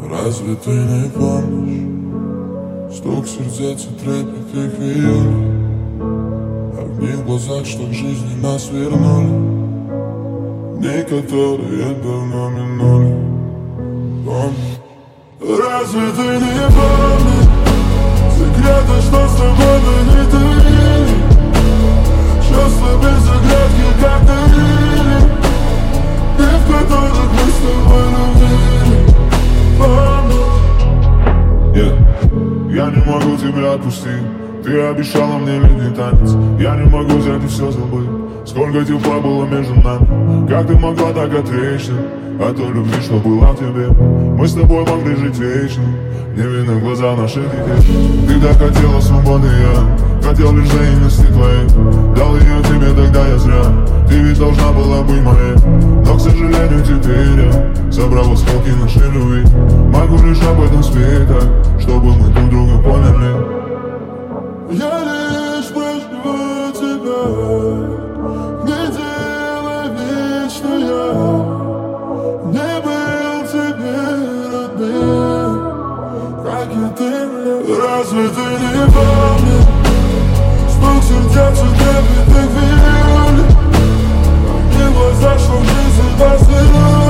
Разве ты не помнишь стук сердец и трепет их в июле? Огни в глазах, что к жизни нас вернули, дни, которые давно минули. Помни. Разве ты не помнишь секреты, что с тобой мы не таили? Чувства без оглядки, как дарили, дни, в которых мы с тобой любили. Я не могу тебя отпустить. Ты обещала мне летний танец. Я не могу взять и все забыть. Сколько тепла было между нами. Как ты могла так отречься от той любви, что была в тебе? Мы с тобой могли жить вечно, не видно глаза наших детей. Ты так хотела свободы, я хотел лишь взаимности твоей. Дал ее тебе, тогда я зря. Ты ведь должна была быть моей. Но, к сожалению, теперь я собрал осколки нашей любви. Могу лишь об этом спеть так, чтобы мы друг друга поняли. Я лишь прошу тебя, не делай вид, что я не был тебе родным, как и ты мне. Разве ты не помнишь стук сердец и трепет их в июле? Огни в глазах, что в жизни нас вернули.